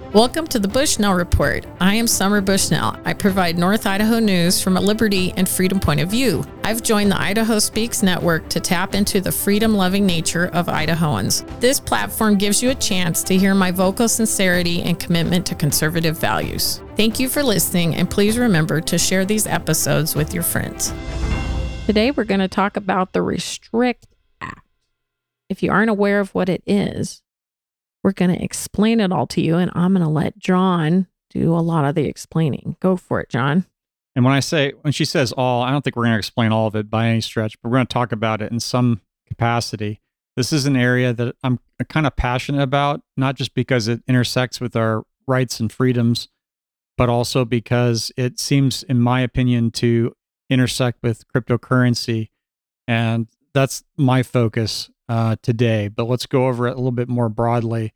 Welcome to the Bushnell Report. I am Summer Bushnell. I provide North Idaho news from a liberty and freedom point of view. I've joined the Idaho Speaks Network to tap into the freedom-loving nature of Idahoans. This platform gives you a chance to hear my vocal sincerity and commitment to conservative values. Thank you for listening, and please remember to share these episodes with your friends. Today, we're going to talk about the Restrict Act. If you aren't aware of what it is, we're going to explain it all to you, and I'm going to let John do a lot of the explaining. Go for it, John. And when she says all, I don't think we're going to explain all of it by any stretch, but we're going to talk about it in some capacity. This is an area that I'm kind of passionate about, not just because it intersects with our rights and freedoms, but also because it seems, in my opinion, to intersect with cryptocurrency. And that's my focus today, but let's go over it a little bit more broadly.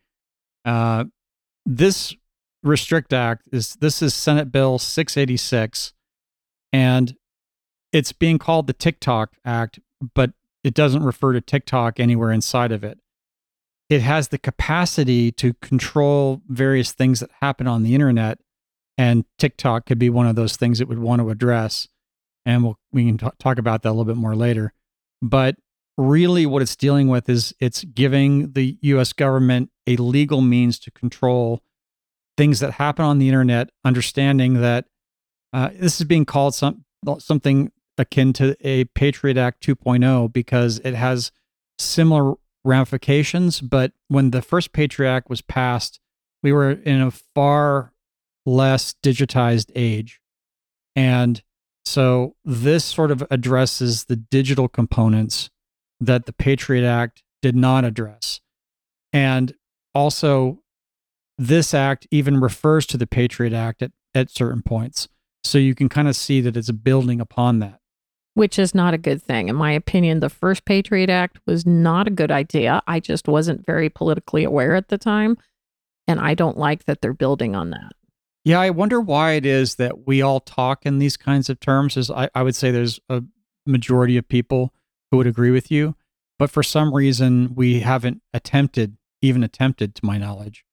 This Restrict Act is Senate Bill 686, and it's being called the TikTok Act, but it doesn't refer to TikTok anywhere inside of it. It has the capacity to control various things that happen on the internet, and TikTok could be one of those things it would want to address, and we can talk about that a little bit more later. But really what it's dealing with is it's giving the U.S. government a legal means to control things that happen on the internet, understanding that this is being called something akin to a Patriot Act 2.0 because it has similar ramifications. But when the first Patriot Act was passed, we were in a far less digitized age. And so this sort of addresses the digital components that the Patriot Act did not address. And also, this act even refers to the Patriot Act at certain points. So you can kind of see that it's building upon that. Which is not a good thing. In my opinion, the first Patriot Act was not a good idea. I just wasn't very politically aware at the time. And I don't like that they're building on that. Yeah, I wonder why it is that we all talk in these kinds of terms. I would say there's a majority of people who would agree with you, but for some reason we haven't attempted, to my knowledge,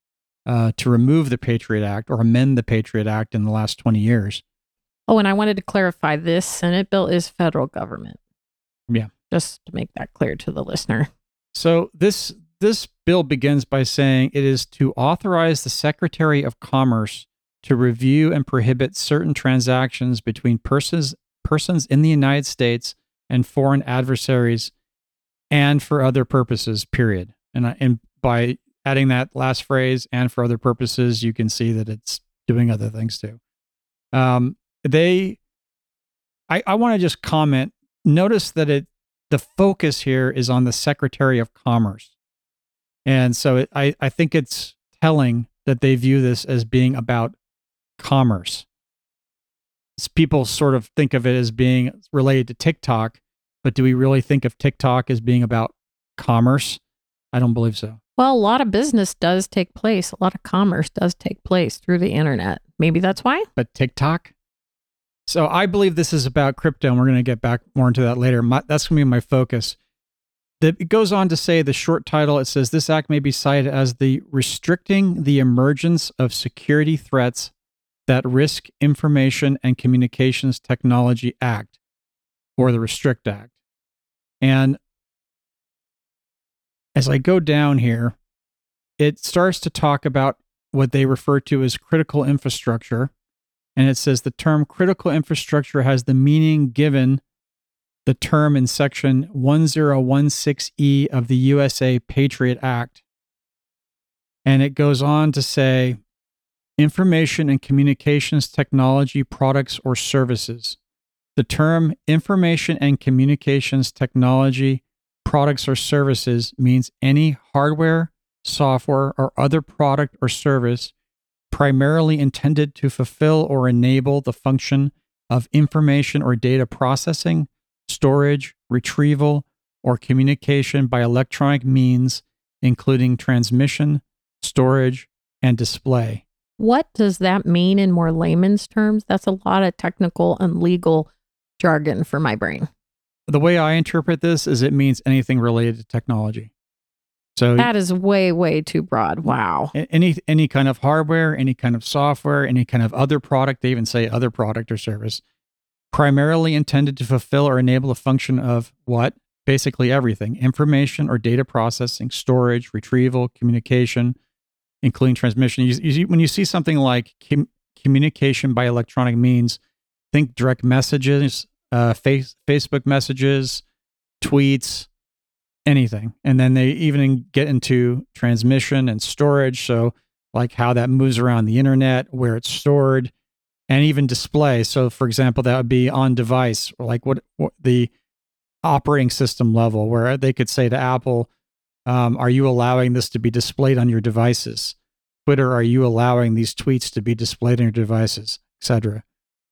to remove the Patriot Act or amend the Patriot Act in the last 20 years. Oh, and I wanted to clarify, this Senate bill is federal government. Yeah. Just to make that clear to the listener. So this bill begins by saying it is to authorize the Secretary of Commerce to review and prohibit certain transactions between persons in the United States and foreign adversaries, and for other purposes, period. And by adding that last phrase, and for other purposes, you can see that it's doing other things too. I want to just comment, notice that the focus here is on the Secretary of Commerce. And so I think it's telling that they view this as being about commerce. People sort of think of it as being related to TikTok, but do we really think of TikTok as being about commerce? I don't believe so. Well, a lot of business does take place. A lot of commerce does take place through the internet. Maybe that's why. But TikTok? So I believe this is about crypto, and we're going to get back more into that later. That's going to be my focus. It goes on to say, the short title, it says, this act may be cited as the Restricting the Emergence of Security Threats that Risk Information and Communications Technology Act, or the Restrict Act. And as I go down here, it starts to talk about what they refer to as critical infrastructure. And it says the term critical infrastructure has the meaning given the term in section 1016E of the USA Patriot Act. And it goes on to say, information and communications technology products or services. The term information and communications technology products or services means any hardware, software, or other product or service primarily intended to fulfill or enable the function of information or data processing, storage, retrieval, or communication by electronic means, including transmission, storage, and display. What does that mean in more layman's terms? That's a lot of technical and legal jargon for my brain. The way I interpret this is it means anything related to technology. So that is way, way too broad. Wow. Any kind of hardware, any kind of software, any kind of other product, they even say other product or service, primarily intended to fulfill or enable a function of what? Basically everything: information or data processing, storage, retrieval, communication, including transmission. When you see something like communication by electronic means, think direct messages, Facebook messages, tweets, anything. And then they even get into transmission and storage. So like how that moves around the internet, where it's stored, and even display. So for example, that would be on device, or like what the operating system level, where they could say to Apple, are you allowing this to be displayed on your devices? Twitter, are you allowing these tweets to be displayed on your devices, etc.?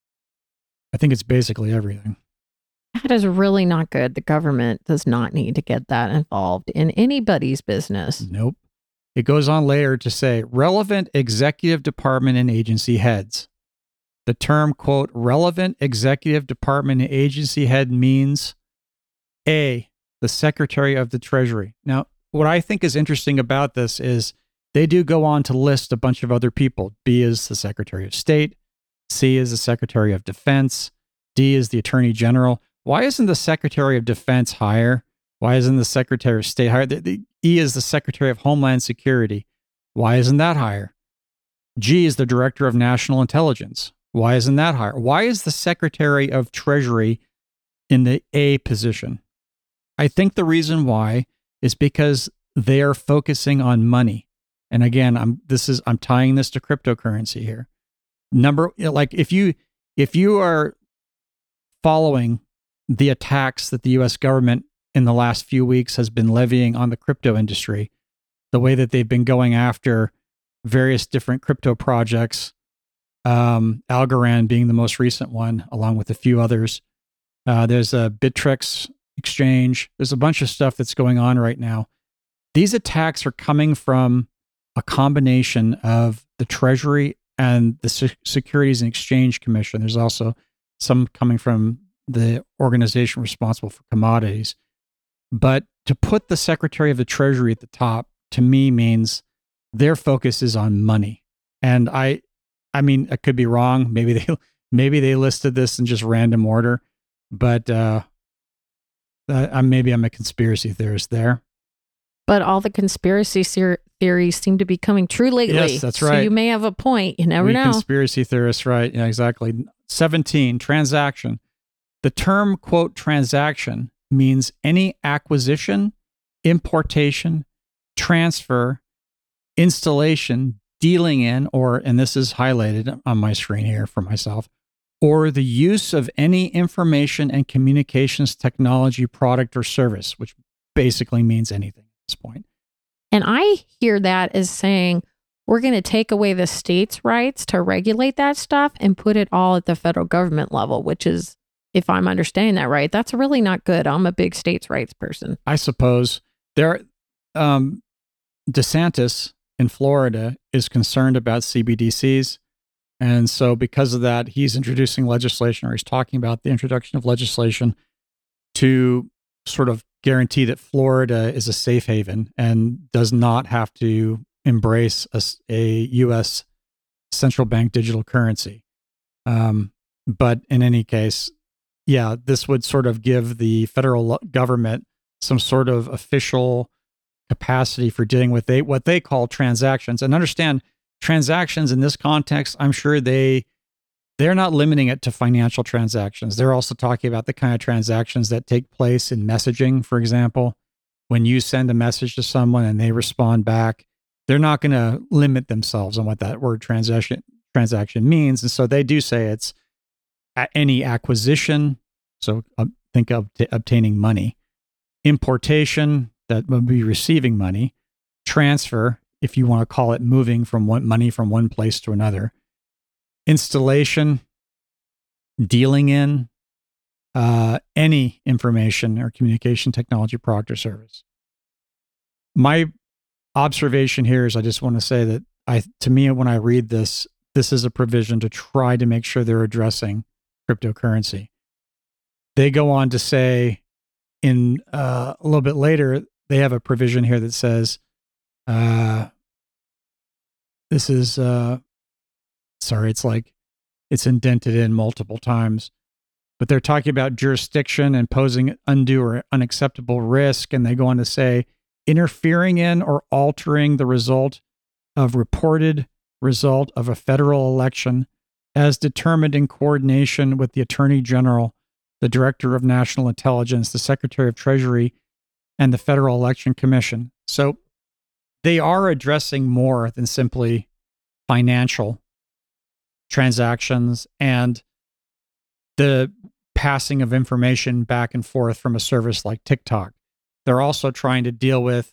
I think it's basically everything. That is really not good. The government does not need to get that involved in anybody's business. Nope. It goes on later to say relevant executive department and agency heads. The term, quote, relevant executive department and agency head means A, the Secretary of the Treasury. Now, what I think is interesting about this is they do go on to list a bunch of other people. B is the Secretary of State. C is the Secretary of Defense. D is the Attorney General. Why isn't the Secretary of Defense higher? Why isn't the Secretary of State higher? The E is the Secretary of Homeland Security. Why isn't that higher? G is the Director of National Intelligence. Why isn't that higher? Why is the Secretary of Treasury in the A position? I think the reason why is because they are focusing on money. And again, I'm tying this to cryptocurrency here. Like if you are following the attacks that the US government in the last few weeks has been levying on the crypto industry, the way that they've been going after various different crypto projects, Algorand being the most recent one, along with a few others. There's a Bittrex exchange. There's a bunch of stuff that's going on right now. These attacks are coming from a combination of the Treasury and the Securities and Exchange Commission. There's also some coming from the organization responsible for commodities. But to put the Secretary of the Treasury at the top, to me, means their focus is on money. And I mean, I could be wrong. Maybe they listed this in just random order, but maybe I'm a conspiracy theorist there. But all the conspiracy theories seem to be coming true lately. Yes, that's right. So you may have a point. You never know. Conspiracy theorists, right? Yeah, exactly. 17, transaction. The term, quote, transaction means any acquisition, importation, transfer, installation, dealing in, or, and this is highlighted on my screen here for myself, or the use of any information and communications technology product or service, which basically means anything at this point. And I hear that as saying, we're going to take away the states' rights to regulate that stuff and put it all at the federal government level, which is, if I'm understanding that right, that's really not good. I'm a big states' rights person. I suppose. DeSantis in Florida is concerned about CBDCs. And so because of that, he's introducing legislation, or he's talking about the introduction of legislation to sort of guarantee that Florida is a safe haven and does not have to embrace a U.S. central bank digital currency. But in any case, yeah, this would sort of give the federal government some sort of official capacity for dealing with what they call transactions. And understand, transactions in this context, I'm sure they're not limiting it to financial transactions. They're also talking about the kind of transactions that take place in messaging, for example. When you send a message to someone and they respond back, they're not going to limit themselves on what that word transaction means. And so they do say it's any acquisition, so think of obtaining money, importation, that would be receiving money, transfer, if you want to call it moving from money from one place to another, installation, dealing in any information or communication technology product or service. My observation here is, I just want to say that to me, when I read this is a provision to try to make sure they're addressing cryptocurrency. They go on to say in a little bit later, they have a provision here that says This is, sorry, it's indented in multiple times, but they're talking about jurisdiction and posing undue or unacceptable risk. And they go on to say, interfering in or altering the reported result of a federal election as determined in coordination with the Attorney General, the Director of National Intelligence, the Secretary of Treasury, and the Federal Election Commission. So they are addressing more than simply financial transactions and the passing of information back and forth from a service like TikTok. They're also trying to deal with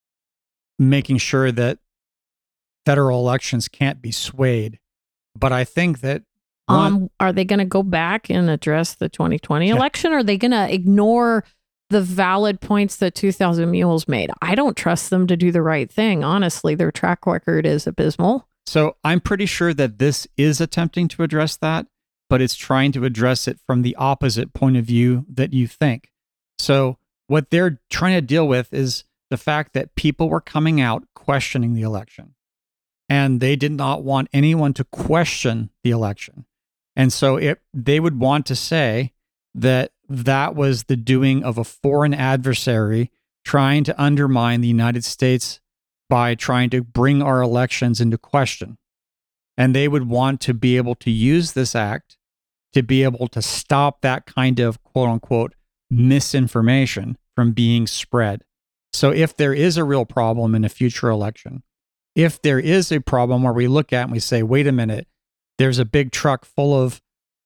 making sure that federal elections can't be swayed. But I think that are they going to go back and address the 2020 election? Or are they going to ignore the valid points that 2000 Mules made? I don't trust them to do the right thing. Honestly, their track record is abysmal. So I'm pretty sure that this is attempting to address that, but it's trying to address it from the opposite point of view that you think. So what they're trying to deal with is the fact that people were coming out questioning the election, and they did not want anyone to question the election. And so they would want to say that that was the doing of a foreign adversary trying to undermine the United States by trying to bring our elections into question. And they would want to be able to use this act to be able to stop that kind of quote unquote misinformation from being spread. So if there is a real problem in a future election, if there is a problem where we look at and we say, wait a minute, there's a big truck full of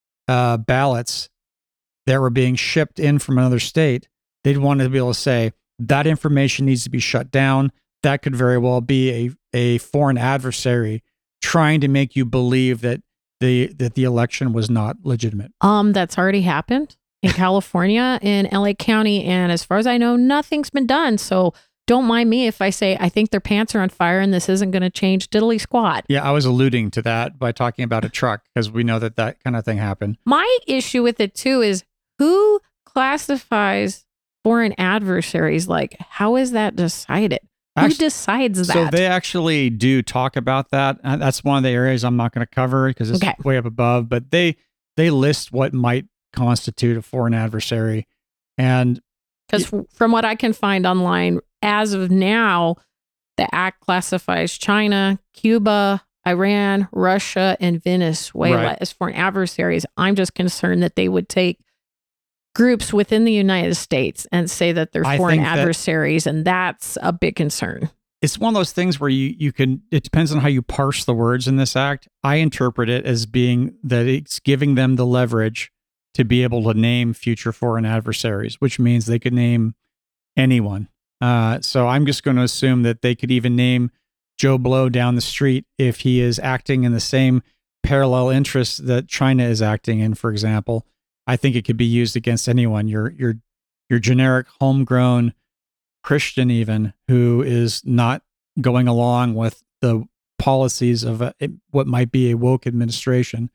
ballots that were being shipped in from another state, they'd want to be able to say that information needs to be shut down. That could very well be a foreign adversary trying to make you believe that the election was not legitimate. That's already happened in California, in LA County, and as far as I know, nothing's been done. So don't mind me if I say I think their pants are on fire and this isn't going to change diddly squat. Yeah, I was alluding to that by talking about a truck because we know that kind of thing happened. My issue with it too is who classifies foreign adversaries? Like, how is that decided? Who decides that? So they actually do talk about that. That's one of the areas I'm not going to cover because it's way up above. But they list what might constitute a foreign adversary, and because from what I can find online, as of now, the act classifies China, Cuba, Iran, Russia, and Venezuela as foreign adversaries. I'm just concerned that they would take groups within the United States and say that they're foreign adversaries, and that's a big concern. It's one of those things where you can, it depends on how you parse the words in this act. I interpret it as being that it's giving them the leverage to be able to name future foreign adversaries, which means they could name anyone. So I'm just going to assume that they could even name Joe Blow down the street if he is acting in the same parallel interests that China is acting in, for example. I think it could be used against anyone. Your generic homegrown Christian even who is not going along with the policies of what might be a woke administration.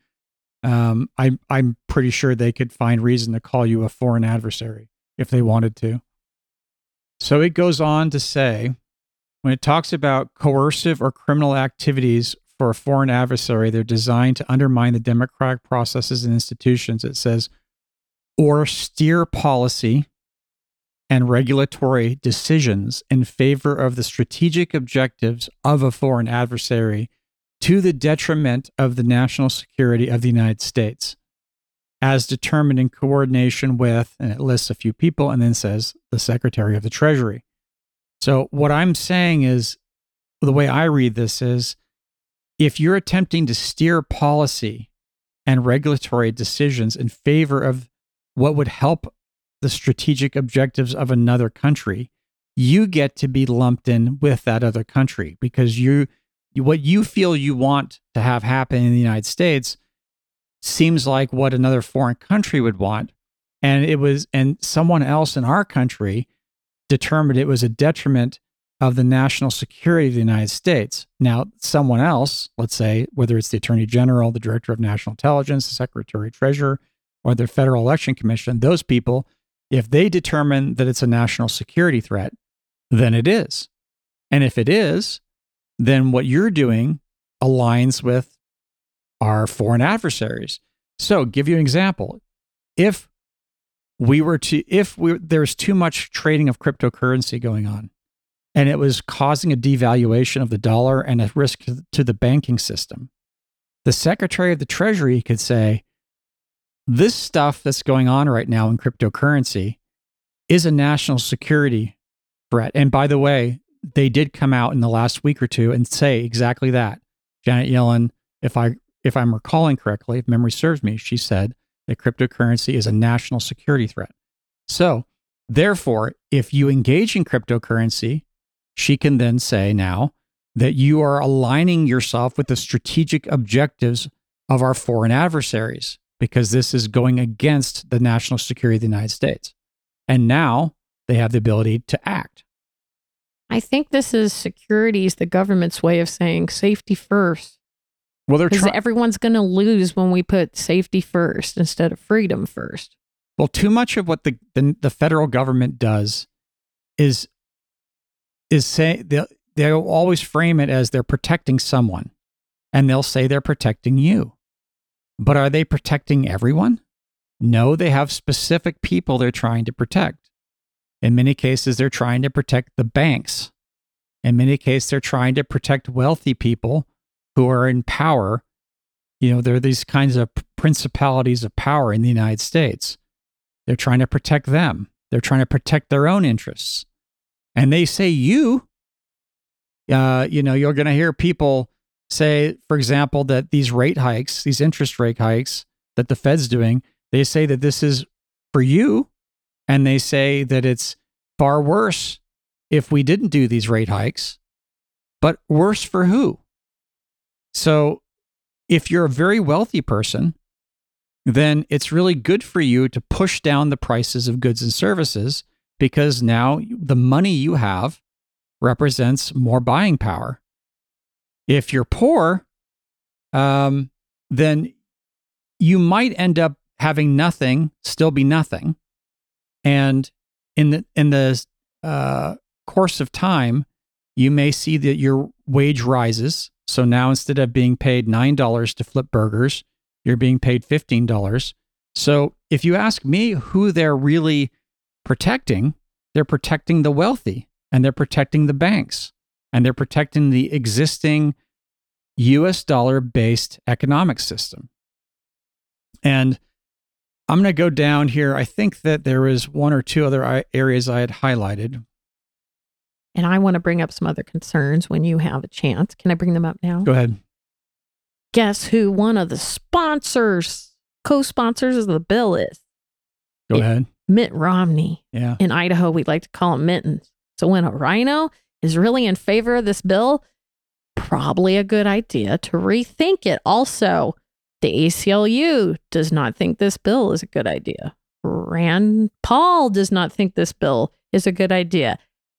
I'm pretty sure they could find reason to call you a foreign adversary if they wanted to. So it goes on to say, when it talks about coercive or criminal activities for a foreign adversary, they're designed to undermine the democratic processes and institutions. It says, or steer policy and regulatory decisions in favor of the strategic objectives of a foreign adversary to the detriment of the national security of the United States, as determined in coordination with, and it lists a few people, and then says the Secretary of the Treasury. So what I'm saying is, the way I read this is, if you're attempting to steer policy and regulatory decisions in favor of what would help the strategic objectives of another country, you get to be lumped in with that other country because what you feel you want to have happen in the United States seems like what another foreign country would want. And someone else in our country determined it was a detriment of the national security of the United States. Now, someone else, let's say, whether it's the Attorney General, the Director of National Intelligence, the Secretary of Treasury, or the Federal Election Commission, those people, if they determine that it's a national security threat, then it is. And if it is, then what you're doing aligns with our foreign adversaries. So, give you an example. If there's too much trading of cryptocurrency going on, and it was causing a devaluation of the dollar and a risk to the banking system, the Secretary of the Treasury could say, this stuff that's going on right now in cryptocurrency is a national security threat. And by the way, they did come out in the last week or two and say exactly that. Janet Yellen, if I'm recalling correctly, if memory serves me, she said that cryptocurrency is a national security threat. So, therefore, if you engage in cryptocurrency, she can then say now that you are aligning yourself with the strategic objectives of our foreign adversaries, because this is going against the national security of the United States. And now they have the ability to act. I think this is securities, the government's way of saying safety first. Well, because everyone's going to lose when we put safety first instead of freedom first. Well, too much of what the federal government does is say they'll always frame it as they're protecting someone, and they'll say they're protecting you. But are they protecting everyone? No, they have specific people they're trying to protect. In many cases, they're trying to protect the banks. In many cases, they're trying to protect wealthy people who are in power. You know, there are these kinds of principalities of power in the United States. They're trying to protect them. They're trying to protect their own interests. And they say you're going to hear people say, for example, that these rate hikes, these interest rate hikes that the Fed's doing, they say that this is for you. And they say that it's far worse if we didn't do these rate hikes. But worse for who? So if you're a very wealthy person, then it's really good for you to push down the prices of goods and services, because now the money you have represents more buying power. If you're poor, then you might end up having nothing, still be nothing. And in the course of time, you may see that your wage rises. So now instead of being paid $9 to flip burgers, you're being paid $15. So if you ask me who they're really protecting, they're protecting the wealthy, and they're protecting the banks, and they're protecting the existing US dollar-based economic system. And I'm going to go down here. I think that there is one or two other areas I had highlighted. And I want to bring up some other concerns when you have a chance. Can I bring them up now? Go ahead. Guess who one of the co-sponsors of the bill is? Go ahead. Mitt Romney. Yeah. In Idaho, we like to call him Mittens. So when a rhino is really in favor of this bill, probably a good idea to rethink it. Also, the ACLU does not think this bill is a good idea. Rand Paul does not think this bill is a good idea.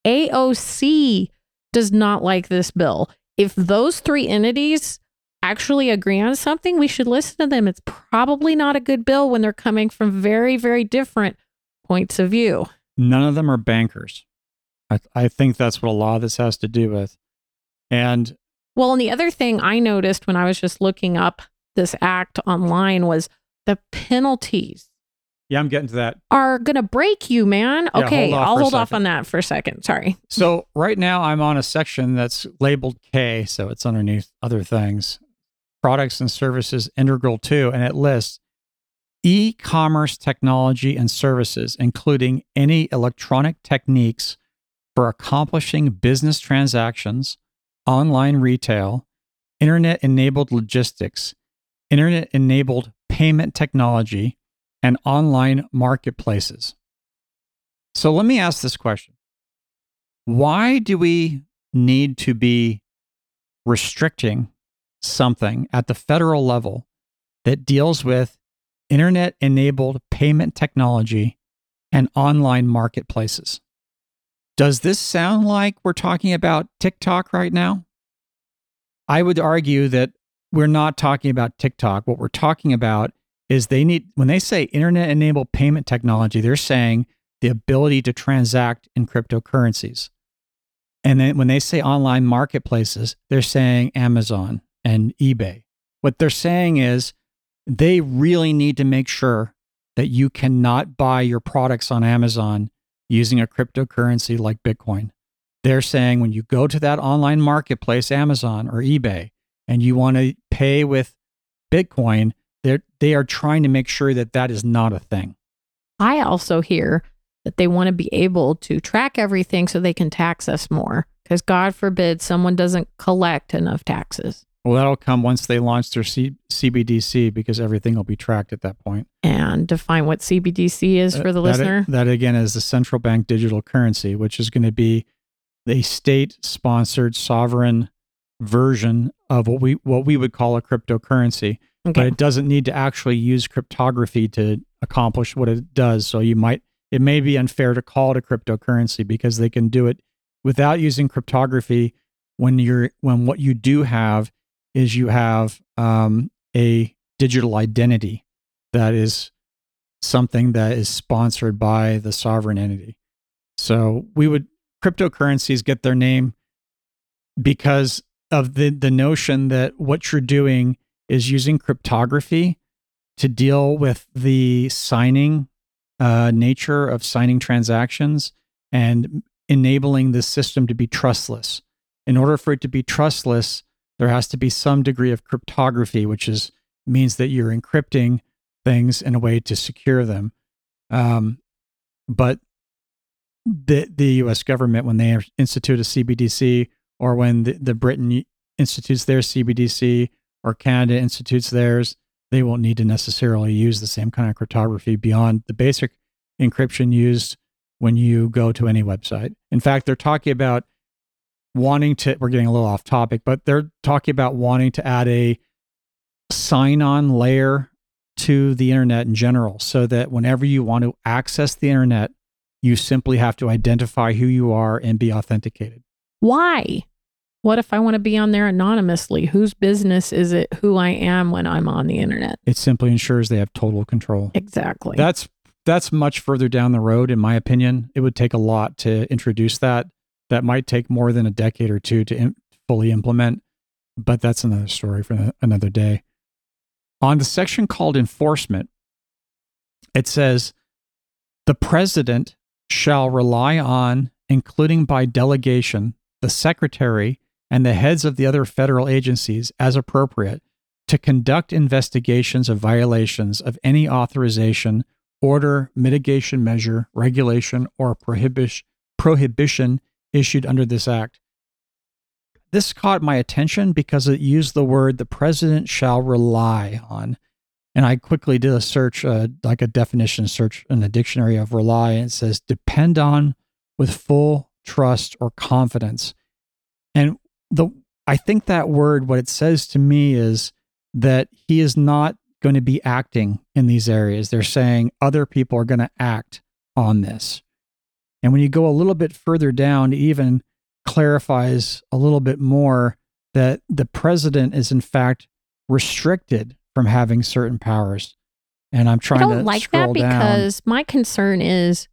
AOC does not like this bill. If those three entities actually agree on something, we should listen to them. It's probably not a good bill when they're coming from very, very different points of view. None of them are bankers. I think that's what a lot of this has to do with. And the other thing I noticed when I was just looking up this act online was the penalties. Yeah, I'm getting to that. Are going to break you, man. Yeah, okay, I'll hold off second. on that for a second. Sorry. So right now I'm on a section that's labeled K, so it's underneath other things. Products and services integral to, and it lists e-commerce technology and services, including any electronic techniques for accomplishing business transactions, online retail, internet-enabled logistics, internet-enabled payment technology, and online marketplaces. So let me ask this question. Why do we need to be restricting something at the federal level that deals with internet-enabled payment technology and online marketplaces? Does this sound like we're talking about TikTok right now? I would argue that we're not talking about TikTok. What we're talking about is when they say internet-enabled payment technology, they're saying the ability to transact in cryptocurrencies. And then when they say online marketplaces, they're saying Amazon and eBay. What they're saying is they really need to make sure that you cannot buy your products on Amazon using a cryptocurrency like Bitcoin. They're saying when you go to that online marketplace, Amazon or eBay, and you want to pay with Bitcoin, they are trying to make sure that that is not a thing. I also hear that they want to be able to track everything so they can tax us more, because God forbid someone doesn't collect enough taxes. Well, that'll come once they launch their CBDC, because everything will be tracked at that point. And define what CBDC is for the listener. That again is the central bank digital currency, which is going to be a state-sponsored sovereign version of what we would call a cryptocurrency. Okay. But it doesn't need to actually use cryptography to accomplish what it does. So it may be unfair to call it a cryptocurrency because they can do it without using cryptography when what you do have is you have a digital identity that is something that is sponsored by the sovereign entity. So cryptocurrencies get their name because of the notion that what you're doing is using cryptography to deal with the signing nature of signing transactions and enabling the system to be trustless. In order for it to be trustless, there has to be some degree of cryptography, which means that you're encrypting things in a way to secure them. But the U.S. government, when they institute a CBDC, or when the Britain institutes their CBDC, or Canada institutes theirs, they won't need to necessarily use the same kind of cryptography beyond the basic encryption used when you go to any website. In fact, they're talking about we're getting a little off topic, but they're talking about wanting to add a sign-on layer to the internet in general, so that whenever you want to access the internet, you simply have to identify who you are and be authenticated. Why? What if I want to be on there anonymously? Whose business is it who I am when I'm on the internet? It simply ensures they have total control. Exactly. That's much further down the road, in my opinion. It would take a lot to introduce that. That might take more than a decade or two to fully implement, but that's another story for another day. On the section called enforcement, it says, the president shall rely on, including by delegation, the secretary and the heads of the other federal agencies as appropriate to conduct investigations of violations of any authorization, order, mitigation measure, regulation, or prohibition issued under this act. This caught my attention because it used the word the president shall rely on. And I quickly did a search, like a definition search in the dictionary of rely, and it says depend on with full trust or confidence. And I think that word, what it says to me is that he is not going to be acting in these areas. They're saying other people are going to act on this. And when you go a little bit further down, it even clarifies a little bit more that the president is in fact restricted from having certain powers. And I'm trying to scroll down. I don't like that because my concern is,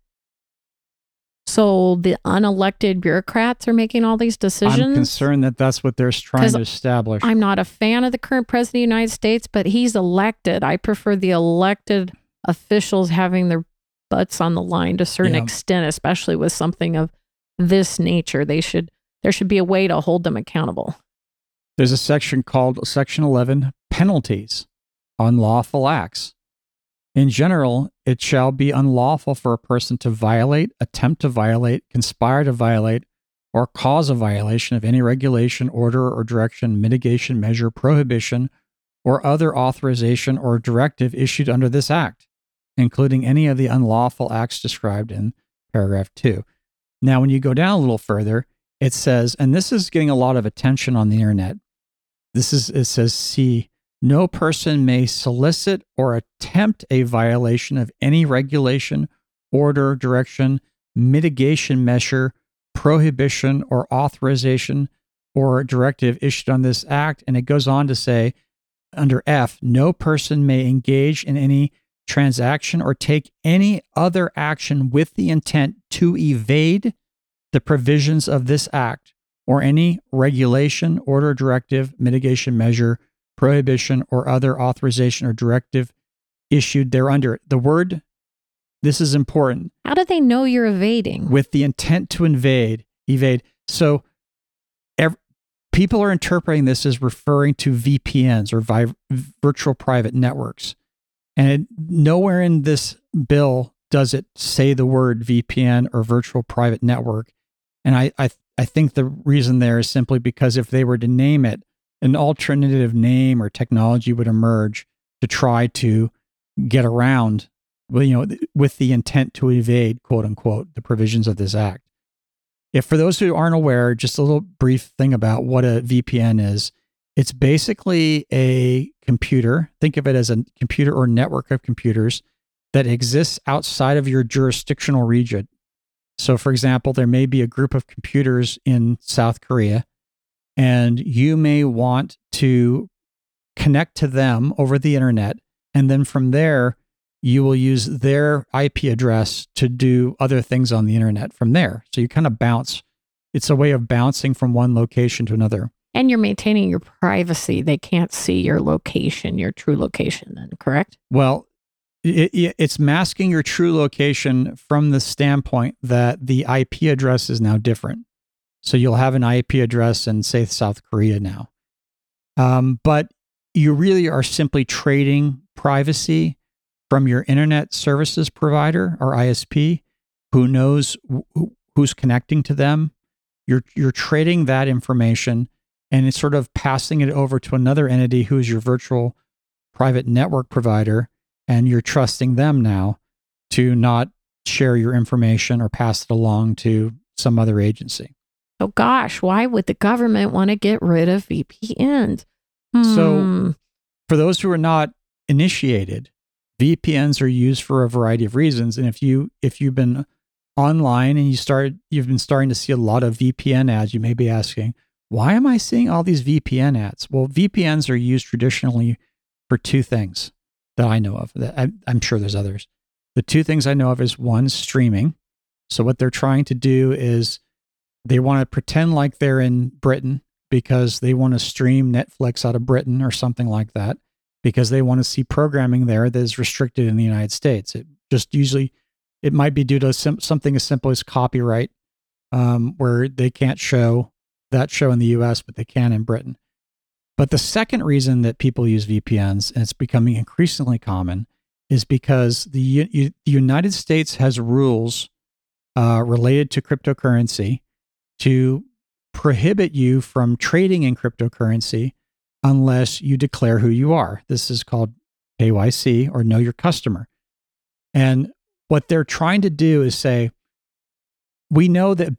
so the unelected bureaucrats are making all these decisions? I'm concerned that that's what they're trying to establish. I'm not a fan of the current president of the United States, but he's elected. I prefer the elected officials having their butts on the line to a certain extent, especially with something of this nature. There should be a way to hold them accountable. There's a section called Section 11, Penalties, Unlawful Acts. In general, it shall be unlawful for a person to violate, attempt to violate, conspire to violate, or cause a violation of any regulation, order, or direction, mitigation, measure, prohibition, or other authorization or directive issued under this act, including any of the unlawful acts described in paragraph 2. Now, when you go down a little further, it says, and this is getting a lot of attention on the internet. It says C, no person may solicit or attempt a violation of any regulation, order, direction, mitigation measure, prohibition, or authorization or directive issued on this act. And it goes on to say, under F, no person may engage in any transaction or take any other action with the intent to evade, the provisions of this act or any regulation, order, directive, mitigation measure, prohibition, or other authorization or directive issued thereunder. The word, this is important. How do they know you're evading? With the intent to evade. So people are interpreting this as referring to VPNs or virtual private networks. And nowhere in this bill does it say the word VPN or virtual private network. And I think the reason there is simply because if they were to name it, an alternative name or technology would emerge to try to get around, with the intent to evade, quote unquote, the provisions of this act. If for those who aren't aware, just a little brief thing about what a VPN is. It's basically a computer. Think of it as a computer or network of computers that exists outside of your jurisdictional region. So, for example, there may be a group of computers in South Korea, and you may want to connect to them over the internet. And then from there, you will use their IP address to do other things on the internet from there. So you kind of bounce. It's a way of bouncing from one location to another. And you're maintaining your privacy. They can't see your location, your true location then, correct? Well, it's masking your true location from the standpoint that the IP address is now different. So you'll have an IP address in, say, South Korea now. But you really are simply trading privacy from your internet services provider or ISP, who knows who's connecting to them. You're trading that information, and it's sort of passing it over to another entity who is your virtual private network provider, and you're trusting them now to not share your information or pass it along to some other agency. Oh gosh, why would the government want to get rid of VPNs? So for those who are not initiated, VPNs are used for a variety of reasons. And if you've been online and you've been starting to see a lot of VPN ads, you may be asking, why am I seeing all these VPN ads? Well, VPNs are used traditionally for two things that I know of. I'm sure there's others. The two things I know of is one, streaming. So what they're trying to do is they want to pretend like they're in Britain because they want to stream Netflix out of Britain or something like that, because they want to see programming there that is restricted in the United States. It might be due to something as simple as copyright, where they can't show that show in the US, but they can in Britain. But the second reason that people use VPNs, and it's becoming increasingly common, is because the United States has rules related to cryptocurrency to prohibit you from trading in cryptocurrency unless you declare who you are. This is called KYC, or Know Your Customer. And what they're trying to do is say, we know that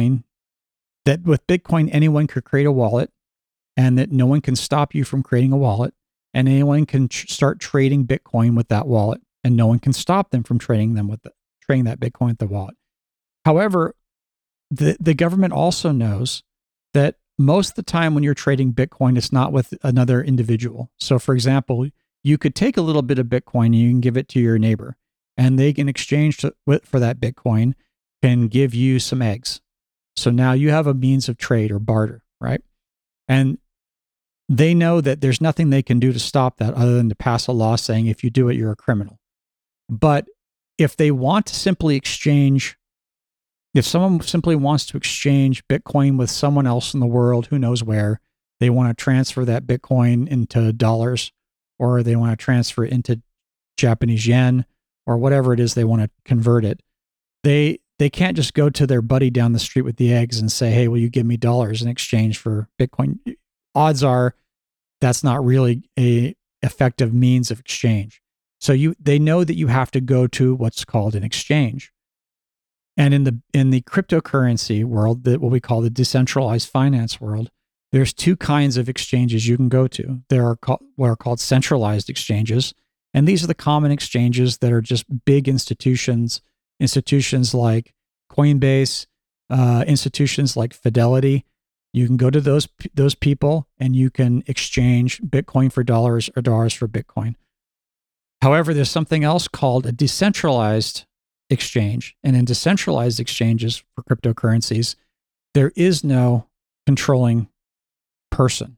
with Bitcoin, anyone could create a wallet, and that no one can stop you from creating a wallet, and anyone can start trading Bitcoin with that wallet, and no one can stop them from trading that Bitcoin with the wallet. However, the government also knows that most of the time when you're trading Bitcoin, it's not with another individual. So for example, you could take a little bit of Bitcoin and you can give it to your neighbor, and they in exchange for that Bitcoin can give you some eggs. So now you have a means of trade or barter, right? And they know that there's nothing they can do to stop that other than to pass a law saying if you do it, you're a criminal. But if they want to simply exchange, if someone simply wants to exchange Bitcoin with someone else in the world, who knows where, they want to transfer that Bitcoin into dollars, or they want to transfer it into Japanese yen, or whatever it is they want to convert it, they can't just go to their buddy down the street with the eggs and say, hey, will you give me dollars in exchange for Bitcoin? Odds are that's not really a effective means of exchange. So they know that you have to go to what's called an exchange. And in the cryptocurrency world, what we call the decentralized finance world, there's two kinds of exchanges you can go to. There are what are called centralized exchanges, and these are the common exchanges that are just big institutions like Coinbase, institutions like Fidelity. You can go to those people and you can exchange Bitcoin for dollars or dollars for Bitcoin. However, there's something else called a decentralized exchange. And in decentralized exchanges for cryptocurrencies, there is no controlling person.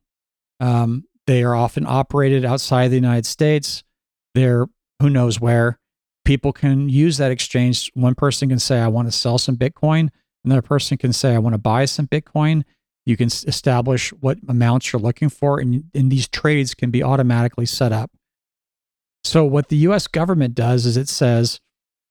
They are often operated outside the United States. They're who knows where. People can use that exchange. One person can say, I want to sell some Bitcoin. Another person can say, I want to buy some Bitcoin. You can establish what amounts you're looking for, and these trades can be automatically set up. So what the U.S. government does is it says,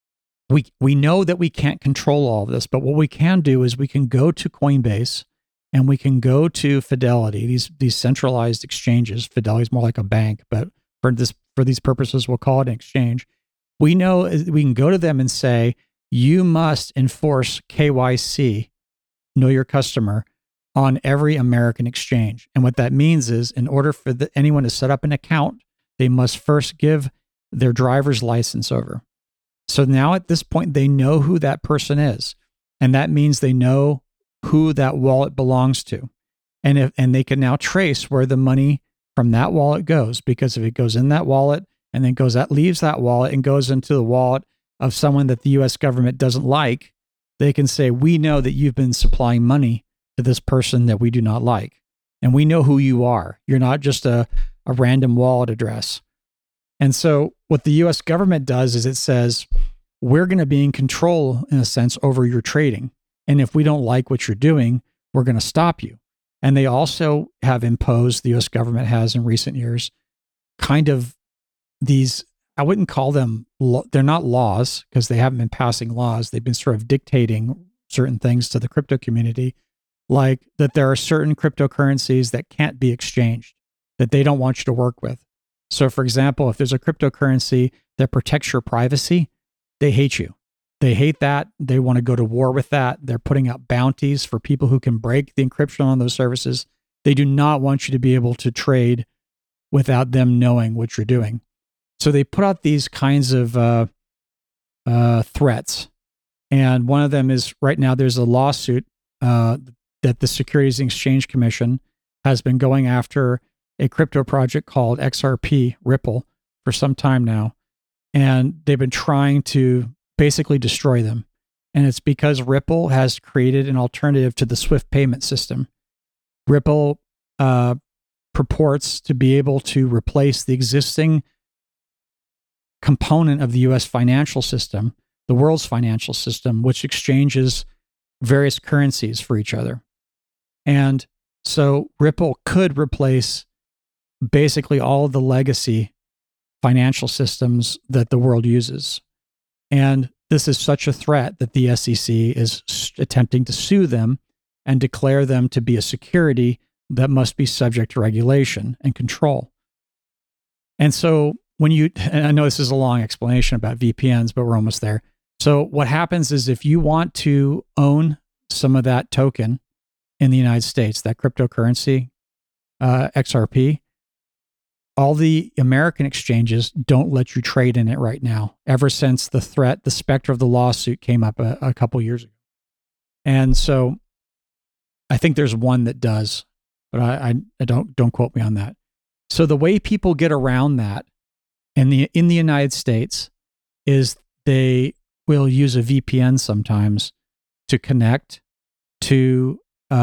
we know that we can't control all of this, but what we can do is we can go to Coinbase and we can go to Fidelity, these centralized exchanges. Fidelity is more like a bank, but for these purposes, we'll call it an exchange. We know we can go to them and say, you must enforce KYC, know your customer, on every American exchange. And what that means is, in order for anyone to set up an account, they must first give their driver's license over. So now at this point, they know who that person is. And that means they know who that wallet belongs to. And they can now trace where the money from that wallet goes, because if it goes in that wallet and then leaves that wallet and goes into the wallet of someone that the U.S. government doesn't like, they can say, we know that you've been supplying money to this person that we do not like. And we know who you are. You're not just a random wallet address. And so what the U.S. government does is it says, we're going to be in control, in a sense, over your trading. And if we don't like what you're doing, we're going to stop you. And they also have imposed, the U.S. government has in recent years, kind of these, I wouldn't call them, they're not laws because they haven't been passing laws. They've been sort of dictating certain things to the crypto community, like that there are certain cryptocurrencies that can't be exchanged, that they don't want you to work with. So for example, if there's a cryptocurrency that protects your privacy, they hate you. They hate that. They want to go to war with that. They're putting out bounties for people who can break the encryption on those services. They do not want you to be able to trade without them knowing what you're doing. So they put out these kinds of threats. And one of them is, right now there's a lawsuit that the Securities and Exchange Commission has been going after a crypto project called XRP, Ripple, for some time now. And they've been trying to basically destroy them. And it's because Ripple has created an alternative to the SWIFT payment system. Ripple purports to be able to replace the existing component of the U.S. financial system, the world's financial system, which exchanges various currencies for each other. And so Ripple could replace basically all of the legacy financial systems that the world uses. And this is such a threat that the SEC is attempting to sue them and declare them to be a security that must be subject to regulation and control. And so and I know this is a long explanation about VPNs, but we're almost there. So what happens is, if you want to own some of that token in the United States, that cryptocurrency, XRP, all the American exchanges don't let you trade in it right now, ever since the specter of the lawsuit came up a couple years ago. And so I think there's one that does, but I don't quote me on that. So the way people get around that in the United States is they will use a VPN sometimes to connect to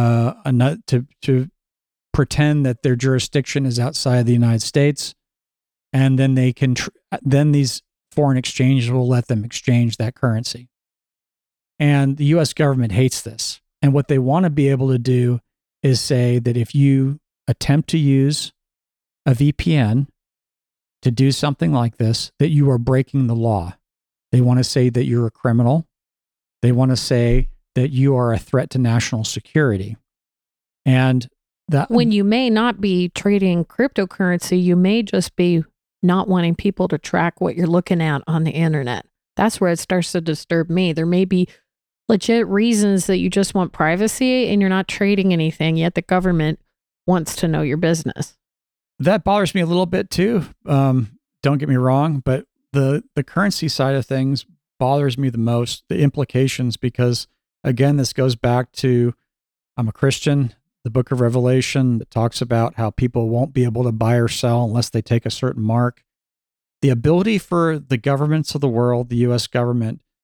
to pretend that their jurisdiction is outside the United States, and then they can then these foreign exchanges will let them exchange that currency. And the U.S. government hates this. And what they want to be able to do is say that if you attempt to use a VPN to do something like this, that you are breaking the law. They want to say that you're a criminal. They want to say that you are a threat to national security. And that, when you may not be trading cryptocurrency, you may just be not wanting people to track what you're looking at on the internet. That's where it starts to disturb me. There may be legit reasons that you just want privacy and you're not trading anything, yet the government wants to know your business. That bothers me a little bit too. Don't get me wrong, but the currency side of things bothers me the most, the implications, because again, this goes back to, I'm a Christian, the book of Revelation that talks about how people won't be able to buy or sell unless they take a certain mark. The ability for the governments of the world, the U.S. government,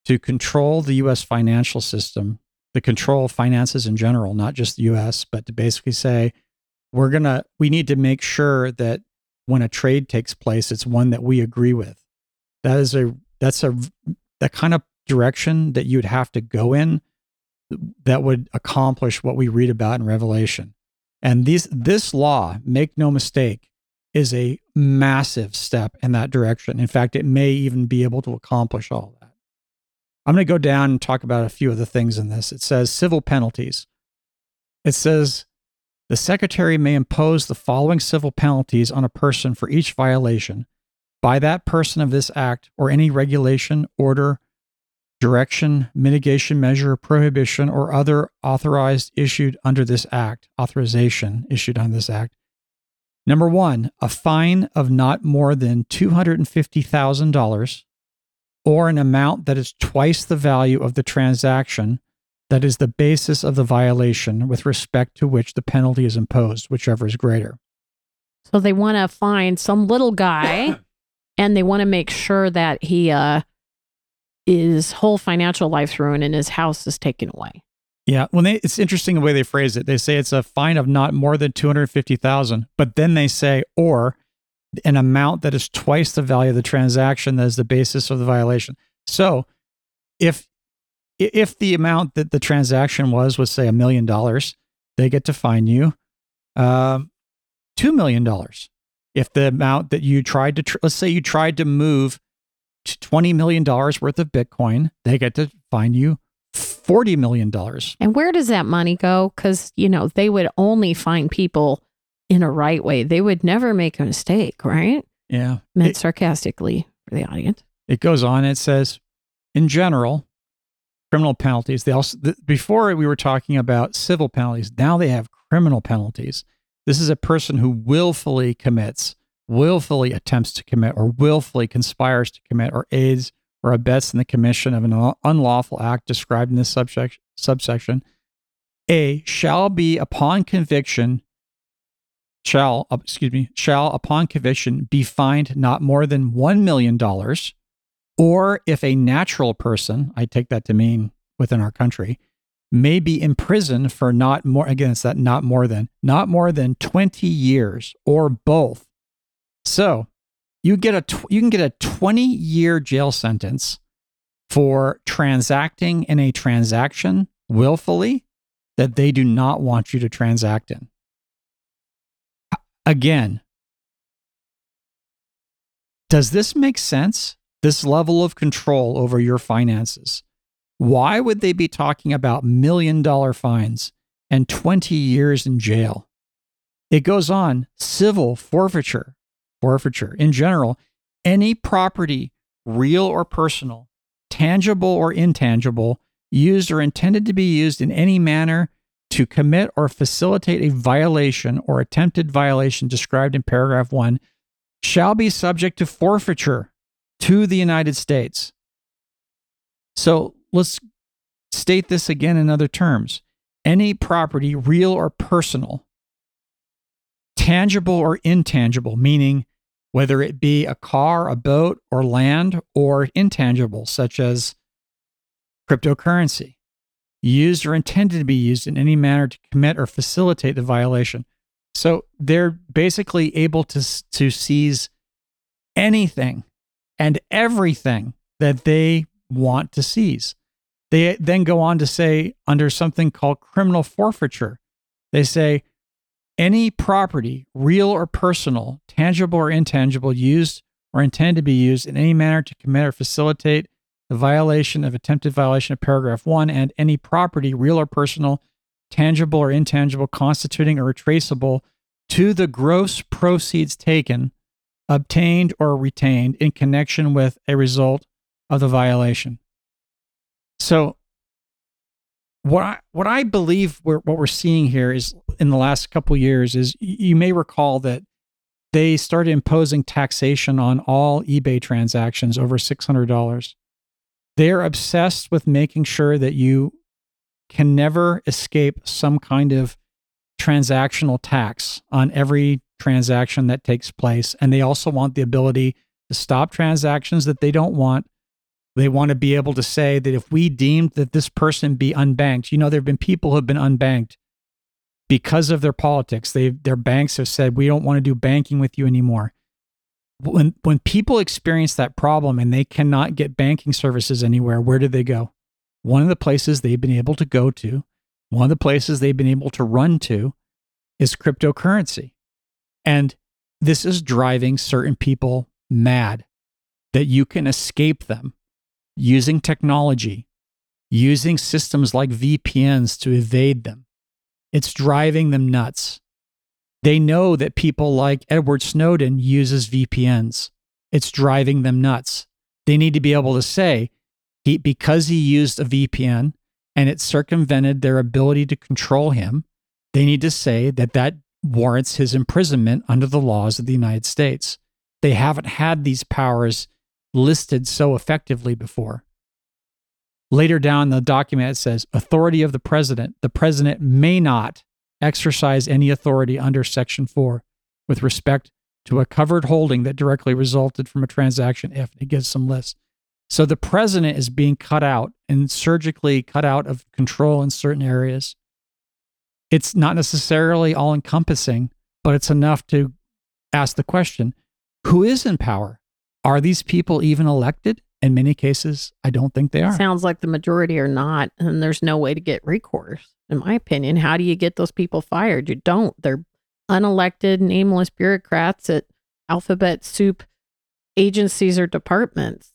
to control the U.S. financial system, to control finances in general, not just the U.S., but to basically say, we need to make sure that when a trade takes place, it's one that we agree with. That's that kind of direction that you'd have to go in that would accomplish what we read about in Revelation. And this law, make no mistake, is a massive step in that direction. In fact, it may even be able to accomplish all that. I'm going to go down and talk about a few of the things in this. It says civil penalties. It says the secretary may impose the following civil penalties on a person for each violation by that person of this act or any regulation, order, direction, mitigation measure, prohibition, or other authorization issued under this act. Number 1, a fine of not more than $250,000 or an amount that is twice the value of the transaction that is the basis of the violation with respect to which the penalty is imposed, whichever is greater. So they want to find some little guy and they want to make sure that his whole financial life's ruined and his house is taken away. Yeah, it's interesting the way they phrase it. They say it's a fine of not more than $250,000, but then they say, or an amount that is twice the value of the transaction that is the basis of the violation. So if the amount that the transaction was say $1 million, they get to fine you $2 million. If the amount that you tried to, let's say you tried to move $20 million worth of Bitcoin, they get to fine you $40 million. And where does that money go? Because, they would only fine people in a right way. They would never make a mistake, right? Yeah. Meant sarcastically for the audience. It goes on. It says, in general, criminal penalties. Before we were talking about civil penalties. Now they have criminal penalties. This is a person who willfully attempts to commit, or willfully conspires to commit, or aids or abets in the commission of an unlawful act described in this subsection. A, shall upon conviction be fined not more than $1 million, or if a natural person, I take that to mean within our country, may be imprisoned for not more than 20 years, or both. So you can get a 20-year jail sentence for transacting in a transaction willfully that they do not want you to transact in. Again, does this make sense? This level of control over your finances. Why would they be talking about $1 million fines and 20 years in jail? It goes on, civil forfeiture. In general, any property, real or personal, tangible or intangible, used or intended to be used in any manner to commit or facilitate a violation or attempted violation described in paragraph 1, shall be subject to forfeiture to the United States. So let's state this again in other terms. Any property, real or personal, tangible or intangible, meaning whether it be a car, a boat, or land, or intangible, such as cryptocurrency, used or intended to be used in any manner to commit or facilitate the violation. So they're basically able to seize anything and everything that they want to seize. They then go on to say, under something called criminal forfeiture, they say, any property, real or personal, tangible or intangible, used or intended to be used in any manner to commit or facilitate the violation of attempted violation of paragraph 1, and any property, real or personal, tangible or intangible, constituting or traceable to the gross proceeds taken, obtained, or retained in connection with a result of the violation. So what I believe what we're seeing here is, in the last couple of years, is you may recall that they started imposing taxation on all eBay transactions over $600. They're obsessed with making sure that you can never escape some kind of transactional tax on every transaction that takes place. And they also want the ability to stop transactions that they don't want, They want to be able to say that if we deemed that this person be unbanked, there have been people who have been unbanked because of their politics. Their banks have said, we don't want to do banking with you anymore. When people experience that problem and they cannot get banking services anywhere, where do they go? One of the places they've been able to go to, one of the places they've been able to run to is cryptocurrency. And this is driving certain people mad that you can escape them using technology, using systems like VPNs to evade them. It's driving them nuts. They know that people like Edward Snowden uses VPNs. It's driving them nuts. They need to be able to say, because he used a VPN and it circumvented their ability to control him, they need to say that warrants his imprisonment under the laws of the United States. They haven't had these powers listed so effectively before. Later down in the document, it says, authority of the president. The president may not exercise any authority under Section 4 with respect to a covered holding that directly resulted from a transaction if it gives some lists. So the president is being cut out and surgically cut out of control in certain areas. It's not necessarily all encompassing, but it's enough to ask the question, who is in power? Are these people even elected? In many cases, I don't think they are. Sounds like the majority are not, and there's no way to get recourse. In my opinion, how do you get those people fired? You don't. They're unelected, nameless bureaucrats at alphabet soup agencies or departments.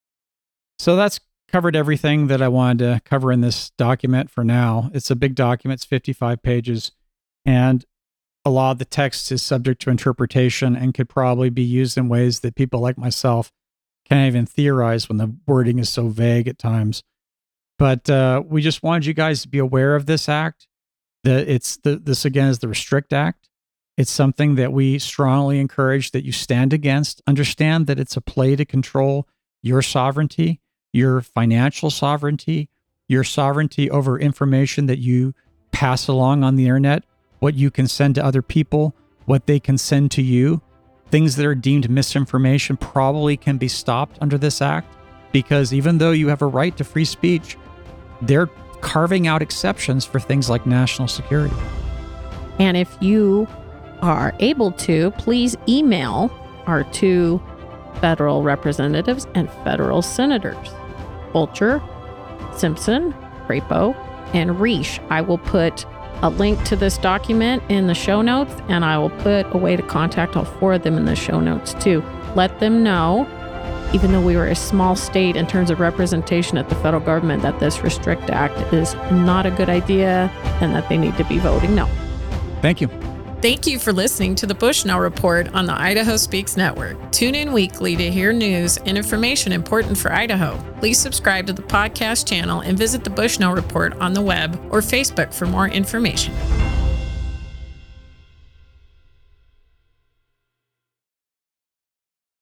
So that's covered everything that I wanted to cover in this document for now. It's a big document. It's 55 pages. And a lot of the text is subject to interpretation and could probably be used in ways that people like myself can't even theorize when the wording is so vague at times. But we just wanted you guys to be aware of this act. This again is the Restrict Act. It's something that we strongly encourage that you stand against. Understand that it's a play to control your sovereignty, your financial sovereignty, your sovereignty over information that you pass along on the internet, what you can send to other people, what they can send to you. Things that are deemed misinformation probably can be stopped under this act, because even though you have a right to free speech, they're carving out exceptions for things like national security. And if you are able to, please email our 2 federal representatives and federal senators, Fulcher, Simpson, Crapo, and Risch. I will put a link to this document in the show notes, and I will put a way to contact all 4 of them in the show notes too. Let them know, even though we were a small state in terms of representation at the federal government, that this Restrict Act is not a good idea and that they need to be voting no. Thank you. Thank you for listening to the Bushnell Report on the Idaho Speaks Network. Tune in weekly to hear news and information important for Idaho. Please subscribe to the podcast channel and visit the Bushnell Report on the web or Facebook for more information.